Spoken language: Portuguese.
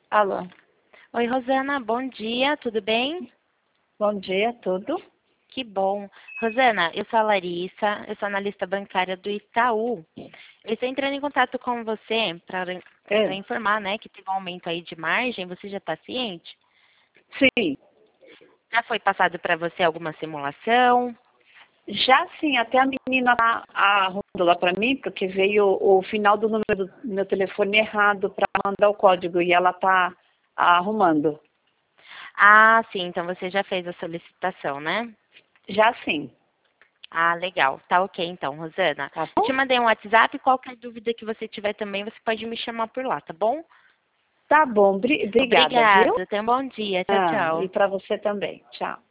Alô, Oi, Rosana, bom dia, tudo bem? bom dia, tudo? Que bom. Rosana, eu sou a Larissa, eu sou analista bancária do Itaú. Eu estou entrando em contato com você para É, informar, né, que teve um aumento aí de margem, você já está ciente? sim, Já foi passado para você alguma simulação? já sim, até a menina tá arrumando lá para mim, porque veio o final do número do meu telefone errado para mandar o código e ela tá arrumando. Ah, sim, então você já fez a solicitação, né? Já sim, Ah, legal. Tá ok então, Rosana. tá Eu te bom? mandei um WhatsApp, qualquer dúvida que você tiver também, você pode me chamar por lá, tá bom? Tá bom, obrigada, viu? Obrigada, tenha um bom dia. Tchau, E tchau. para você também. Tchau.